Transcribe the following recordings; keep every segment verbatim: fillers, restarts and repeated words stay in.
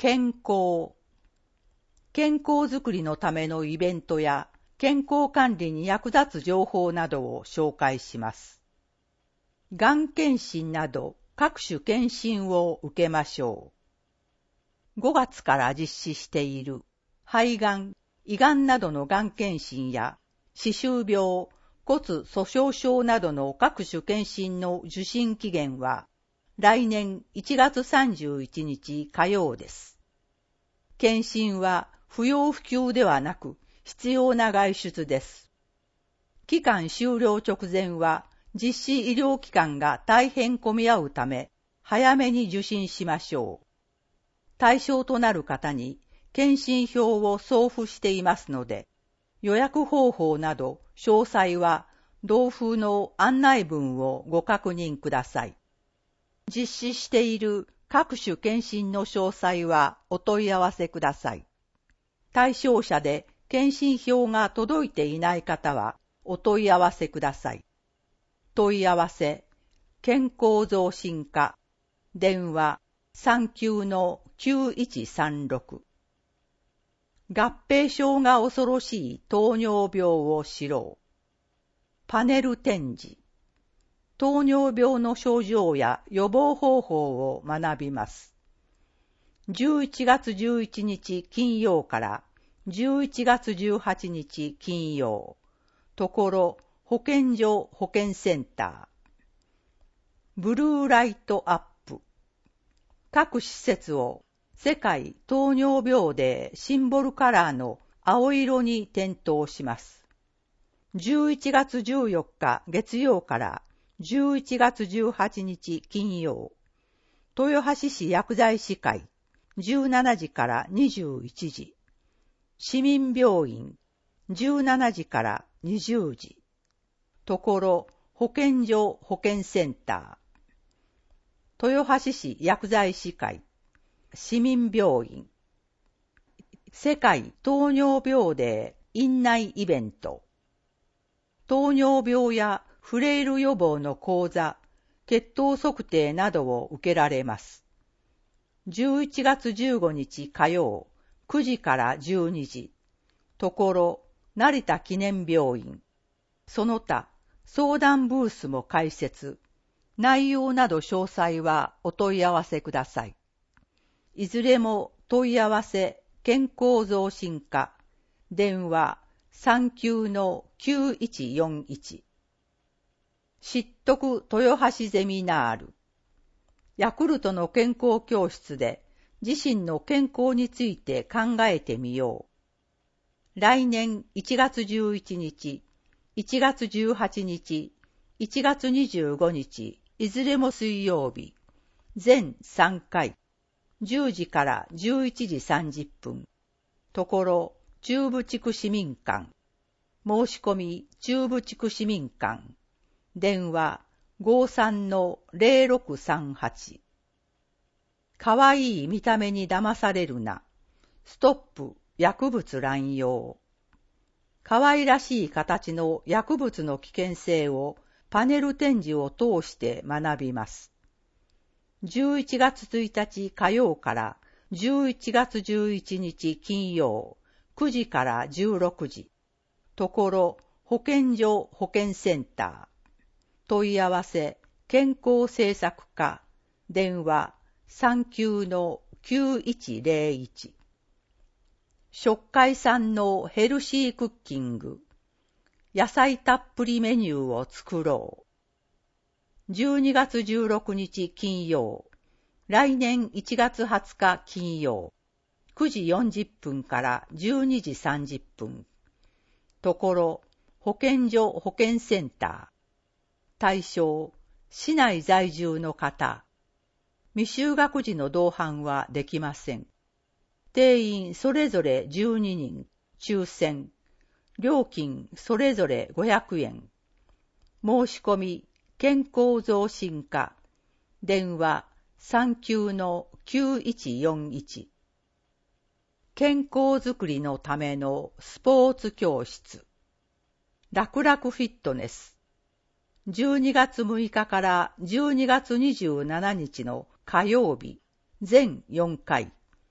健康。健康づくりのためのイベントや健康管理に役立つ情報などを紹介します。がん検診など各種検診を受けましょう。ごがつから実施している肺がん、胃がんなどのがん検診や歯周病、骨粗鬆症などの各種検診の受診期限は来年いちがつさんじゅういちにち火曜です。検診は不要不急ではなく必要な外出です。期間終了直前は実施医療機関が大変混み合うため早めに受診しましょう。対象となる方に検診票を送付していますので、予約方法など詳細は同封の案内文をご確認ください。実施している各種検診の詳細はお問い合わせください。対象者で検診票が届いていない方はお問い合わせください。問い合わせ、健康増進課、電話 さんきゅうのきゅういちさんろく。合併症が恐ろしい糖尿病を知ろう。パネル展示。糖尿病の症状や予防方法を学びます。じゅういちがつじゅういちにち金曜からじゅういちがつじゅうはちにち金曜。ところ保健所保健センター。ブルーライトアップ。各施設を世界糖尿病デーシンボルカラーの青色に点灯します。じゅういちがつじゅうよっか月曜からじゅういちがつじゅうはちにち金曜。豊橋市薬剤師会じゅうしちじからにじゅういちじ。市民病院じゅうしちじからにじゅうじ。ところ保健所保健センター。豊橋市薬剤師会市民病院。世界糖尿病デー院内イベント。糖尿病やフレイル予防の講座、血糖測定などを受けられます。じゅういちがつじゅうごにち火曜、くじからじゅうにじ。ところ成田記念病院。その他、相談ブースも開設。内容など詳細はお問い合わせください。いずれも問い合わせ健康増進課、電話 さんきゅうのきゅういちよんいち。知っとく豊橋ゼミナール。ヤクルトの健康教室で自身の健康について考えてみよう。来年いちがつじゅういちにち、いちがつじゅうはちにち、いちがつにじゅうごにち、いずれも水曜日、全さんかい、じゅうじからじゅういちじさんじゅっぷん。ところ中部地区市民館。申し込み中部地区市民館。電話 ごさんのぜろろくさんはち。かわいい見た目に騙されるな。ストップ薬物乱用。かわいらしい形の薬物の危険性をパネル展示を通して学びます。じゅういちがつついたち火曜からじゅういちがつじゅういちにち金曜、くじからじゅうろくじ。ところ保健所保健センター。問い合わせ健康政策課。電話 さんきゅうのきゅういちぜろいち。食海産のヘルシークッキング。野菜たっぷりメニューを作ろう。じゅうにがつじゅうろくにち金曜。来年いちがつはつか金曜。くじよんじゅっぷんからじゅうにじさんじゅっぷん。ところ保健所保健センター。対象、市内在住の方。未就学児の同伴はできません。定員それぞれじゅうににん、抽選。料金それぞれごひゃくえん。申し込み、健康増進課。電話さんきゅうのきゅういちよんいち。健康づくりのためのスポーツ教室。楽々フィットネス。じゅうにがつむいかからじゅうにがつにじゅうしちにちの火曜日、全よんかい。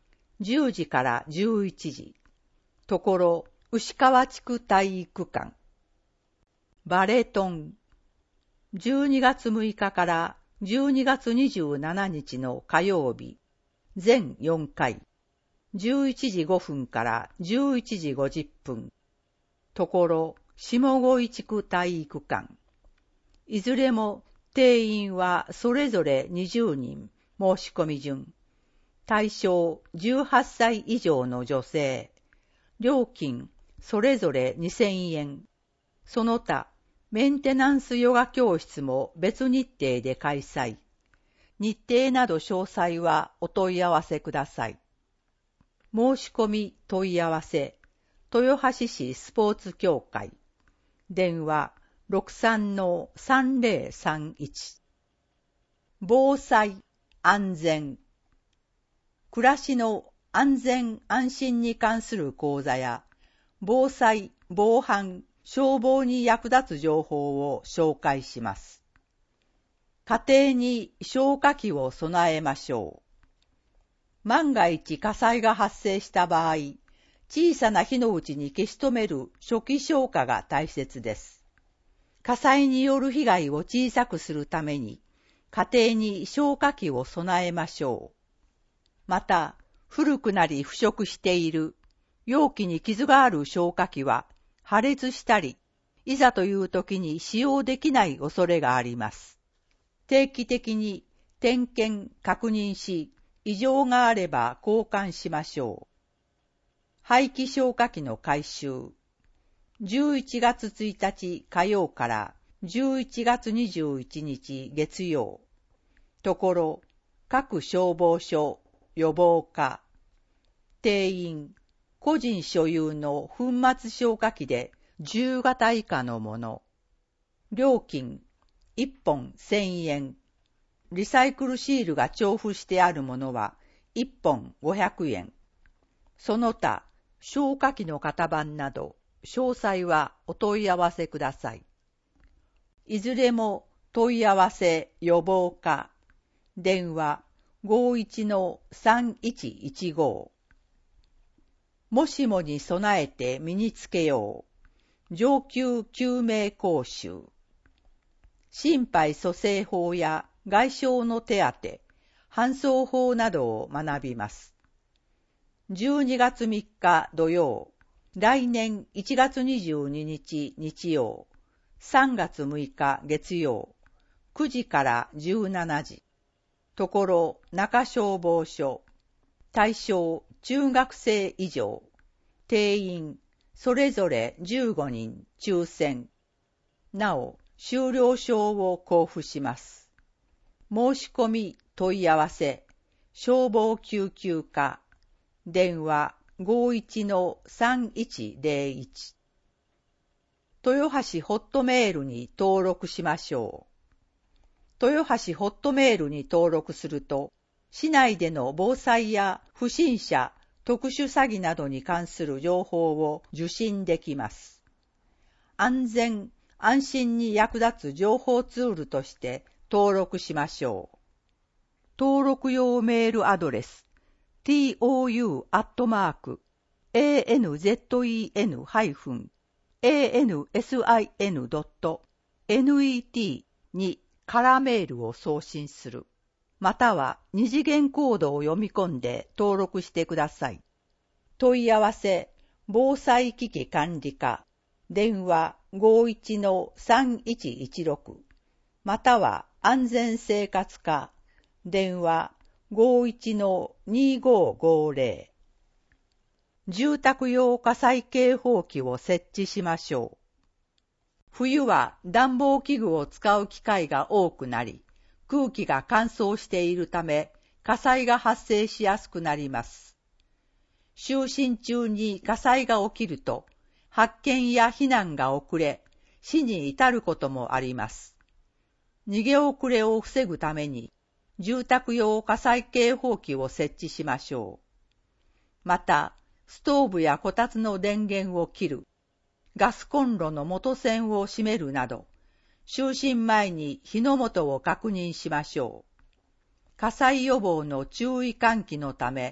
じゅうじからじゅういちじ、ところ牛川地区体育館。バレトン、じゅうにがつむいかからじゅうにがつにじゅうしちにちの火曜日、全よんかい、じゅういちじごふんからじゅういちじごじゅっぷん、ところ下越地区体育館。いずれも定員はそれぞれにじゅうにん、申し込み順。対象じゅうはっさい以上の女性。料金それぞれにせんえん。その他、メンテナンスヨガ教室も別日程で開催。日程など詳細はお問い合わせください。申し込み問い合わせ、豊橋市スポーツ協会。電話 ろくさんのさんぜろさんいち。防災、安全。暮らしの安全安心に関する講座や、防災、防犯、消防に役立つ情報を紹介します。家庭に消火器を備えましょう。万が一火災が発生した場合、小さな火のうちに消し止める初期消火が大切です。火災による被害を小さくするために、家庭に消火器を備えましょう。また、古くなり腐食している、容器に傷がある消火器は破裂したり、いざという時に使用できない恐れがあります。定期的に点検・確認し、異常があれば交換しましょう。廃棄消火器の回収。じゅういちがつついたち火曜からじゅういちがつにじゅういちにち月曜。ところ、各消防署、予防課。定員、個人所有の粉末消火器でじゅうがた以下のもの。料金、いっぽんせんえん。リサイクルシールが調布してあるものはいっぽんごひゃくえん。その他、消火器の型番など、詳細はお問い合わせください。いずれも問い合わせ予防課。電話 ごいちのさんいちいちご。もしもに備えて身につけよう。上級救命講習。心肺蘇生法や外傷の手当、搬送法などを学びます。じゅうにがつみっか土曜、来年いちがつにじゅうににち日曜、さんがつむいか月曜、くじからじゅうしちじ。ところ中消防署。対象中学生以上。定員それぞれじゅうごにん抽選。なお、修了証を交付します。申し込み問い合わせ、消防救急課。電話 ごいちのさんいちぜろいち。豊橋ホットメールに登録しましょう。豊橋ホットメールに登録すると、市内での防災や不審者、特殊詐欺などに関する情報を受信できます。安全・安心に役立つ情報ツールとして登録しましょう。登録用メールアドレス トゥ アットマーク エーエヌゼットイーエヌ ハイフン エーエヌエスアイエヌ ドット ネット にカラーメールを送信する。または二次元コードを読み込んで登録してください。問い合わせ、防災機器管理課、電話 ごいちのさんいちいちろく、または安全生活課、電話 ごいちのにごごぜろ。住宅用火災警報器を設置しましょう。冬は暖房器具を使う機会が多くなり、空気が乾燥しているため、火災が発生しやすくなります。就寝中に火災が起きると、発見や避難が遅れ、死に至ることもあります。逃げ遅れを防ぐために、住宅用火災警報器を設置しましょう。また、ストーブやこたつの電源を切る、ガスコンロの元栓を閉めるなど、就寝前に火の元を確認しましょう。火災予防の注意喚起のため、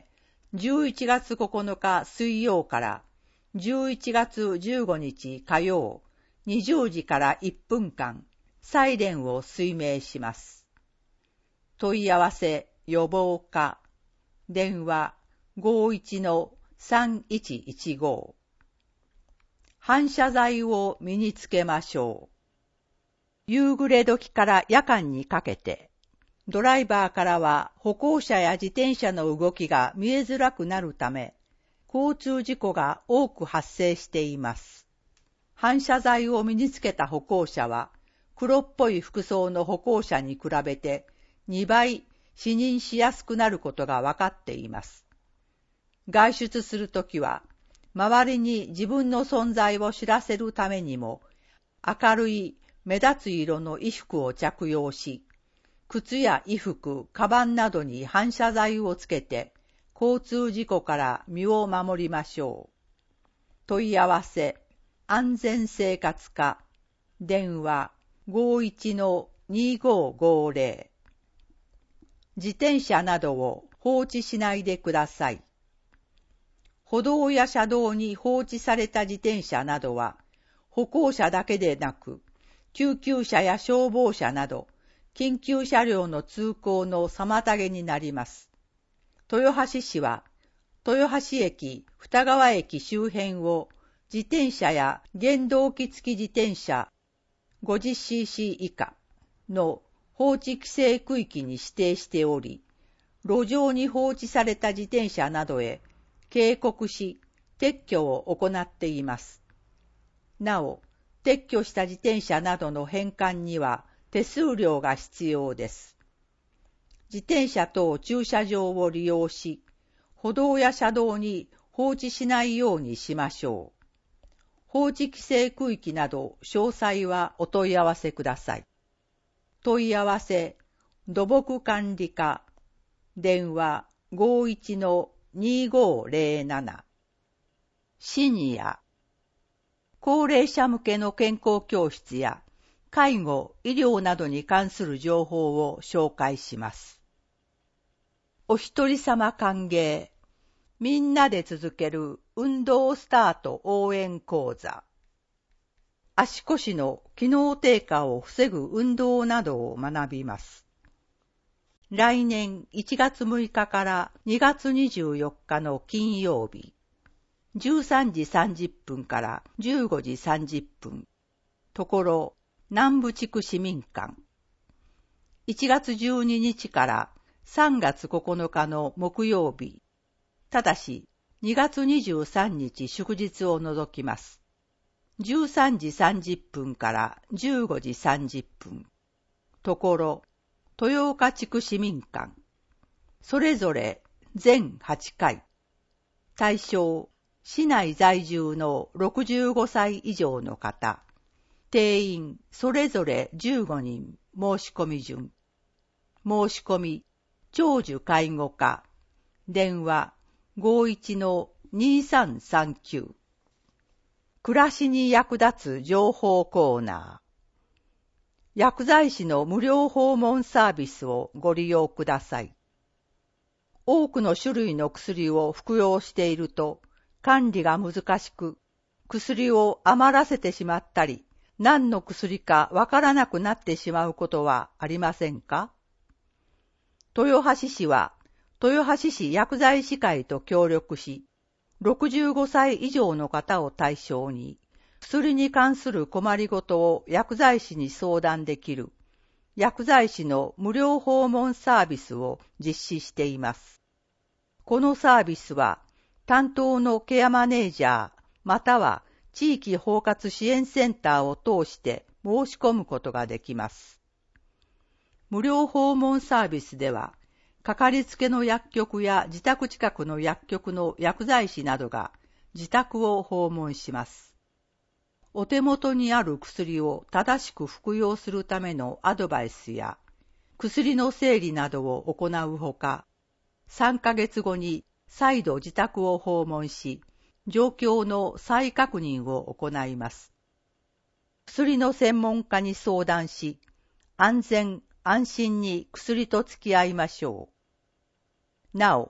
じゅういちがつここのか水曜からじゅういちがつじゅうごにち火曜にじゅうじからいっぷんかんサイレンを推命します。問い合わせ予防課電話 ごいちのさんいちいちご 反射材を身につけましょう。夕暮れ時から夜間にかけてドライバーからは歩行者や自転車の動きが見えづらくなるため、交通事故が多く発生しています。反射材を身につけた歩行者は、黒っぽい服装の歩行者に比べてにばい視認しやすくなることがわかっています。外出するときは、周りに自分の存在を知らせるためにも、明るい目立つ色の衣服を着用し、靴や衣服、カバンなどに反射材をつけて、交通事故から身を守りましょう。問い合わせ、安全生活課、電話 ごいちのにごごぜろ。自転車などを放置しないでください。歩道や車道に放置された自転車などは、歩行者だけでなく、救急車や消防車など、緊急車両の通行の妨げになります。豊橋市は、豊橋駅、二川駅周辺を自転車や原動機付き自転車 ごじゅっシーシー 以下の放置規制区域に指定しており、路上に放置された自転車などへ警告し、撤去を行っています。なお、撤去した自転車などの返還には、手数料が必要です。自転車等駐車場を利用し、歩道や車道に放置しないようにしましょう。放置規制区域など詳細はお問い合わせください。問い合わせ、土木管理課、電話 ごいちのにごぜろなな。シニア、高齢者向けの健康教室や、介護、医療などに関する情報を紹介します。お一人様歓迎。みんなで続ける運動スタート応援講座。足腰の機能低下を防ぐ運動などを学びます。来年いちがつむいかからにがつにじゅうよっかの金曜日、じゅうさんじさんじゅっぷんからじゅうごじさんじゅっぷん、ところ南部地区市民館。いちがつじゅうににちからさんがつここのかの木曜日、ただしにがつにじゅうさんにち祝日を除きます。じゅうさんじさんじゅっぷんからじゅうごじさんじゅっぷん、ところ豊岡地区市民館。それぞれ全はちかい。対象、市内在住のろくじゅうごさい以上の方。定員それぞれじゅうごにん。申し込み順。申し込み、長寿介護課。電話 ごいちのにさんさんきゅう。暮らしに役立つ情報コーナー。薬剤師の無料訪問サービスをご利用ください。多くの種類の薬を服用していると管理が難しく、薬を余らせてしまったり、何の薬かわからなくなってしまうことはありませんか？豊橋市は、豊橋市薬剤師会と協力し、ろくじゅうごさい以上の方を対象に、薬に関する困りごとを薬剤師に相談できる、薬剤師の無料訪問サービスを実施しています。このサービスは、担当のケアマネージャー、または地域包括支援センターを通して申し込むことができます。無料訪問サービスでは、かかりつけの薬局や自宅近くの薬局の薬剤師などが自宅を訪問します。お手元にある薬を正しく服用するためのアドバイスや、薬の整理などを行うほか、さんかげつごに再度自宅を訪問し、状況の再確認を行います。薬の専門家に相談し、安全・安心に薬と付き合いましょう。なお、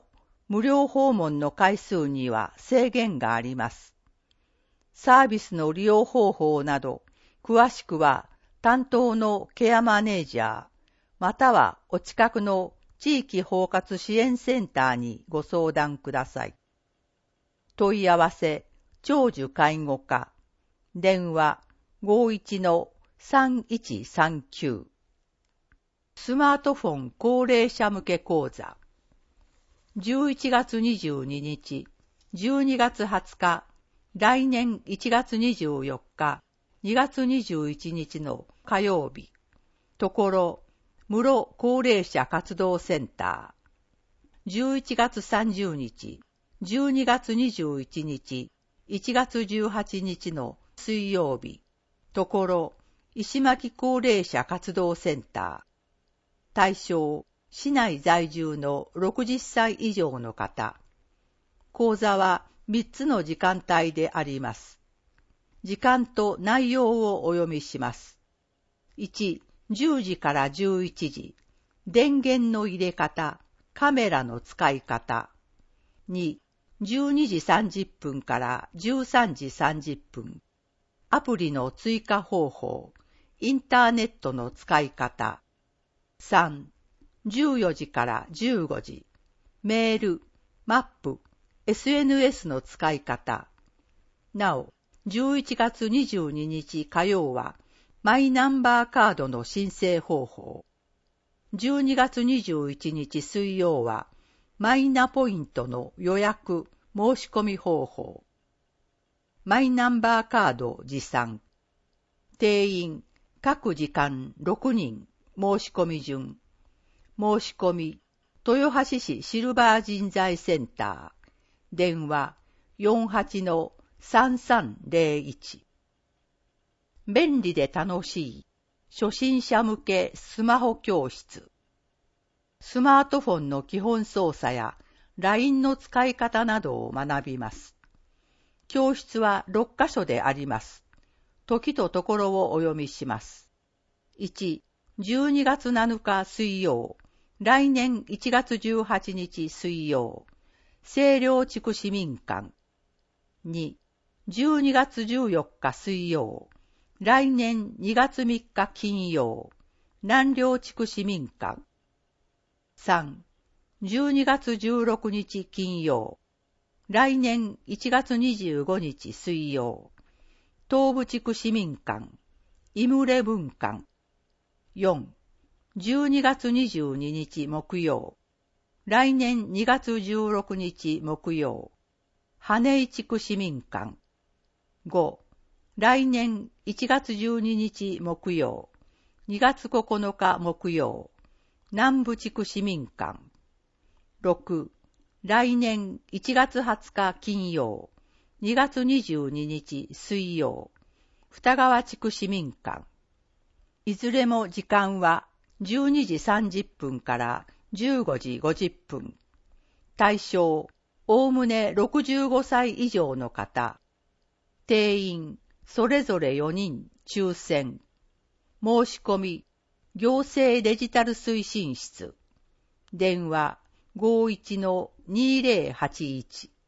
無料訪問の回数には制限があります。サービスの利用方法など、詳しくは担当のケアマネージャー、またはお近くの地域包括支援センターにご相談ください。問い合わせ、長寿介護課、電話 ごーいちのさんいちさんきゅう。スマートフォン高齢者向け講座。じゅういちがつにじゅうににち、じゅうにがつはつか、来年いちがつにじゅうよっか、にがつにじゅういちにちの火曜日。ところ、室高齢者活動センター。じゅういちがつさんじゅうにち、じゅうにがつにじゅういちにち、いちがつじゅうはちにちの水曜日。ところ、石巻高齢者活動センター。対象、市内在住のろくじゅっさい以上の方。講座はみっつの時間帯であります。時間と内容をお読みします。いち、じゅうじからじゅういちじ、電源の入れ方、カメラの使い方。に、じゅうにじさんじゅっぷんからじゅうさんじさんじゅっぷん、アプリの追加方法、インターネットの使い方。さん、じゅうよじからじゅうごじ、メール、マップ、エスエヌエス の使い方。なお、じゅういちがつにじゅうににち火曜は、マイナンバーカードの申請方法。じゅうにがつにじゅういちにち水曜は、マイナポイントの予約、申し込み方法。マイナンバーカード持参。定員、各時間ろくにん、申し込み順。申し込み、豊橋市シルバー人材センター。電話 よんはちのさんさんぜろいち。便利で楽しい初心者向けスマホ教室。スマートフォンの基本操作や ライン の使い方などを学びます。教室はろっかしょであります。時とところをお読みします。いち、じゅうにがつなのか水曜、来年いちがつじゅうはちにち水曜、清涼地区市民館。に、じゅうにがつじゅうよっか水曜、来年にがつみっか金曜、南陵地区市民館。さん、じゅうにがつじゅうろくにち金曜、来年いちがつにじゅうごにち水曜、東部地区市民館、イムレ文館。よん、じゅうにがつにじゅうににち木曜、来年にがつじゅうろくにち木曜、羽井地区市民館。ご、来年いちがつじゅうににち木曜、にがつここのか木曜、南部地区市民館。ろく、来年いちがつはつか金曜、にがつにじゅうににち水曜、二川地区市民館。いずれも時間はじゅうにじさんじゅっぷんからじゅうごじごじゅっぷん。対象、おおむねろくじゅうごさい以上の方。定員、それぞれよにん、抽選。申し込み、行政デジタル推進室。電話 ごーいちのにーぜろはちいち。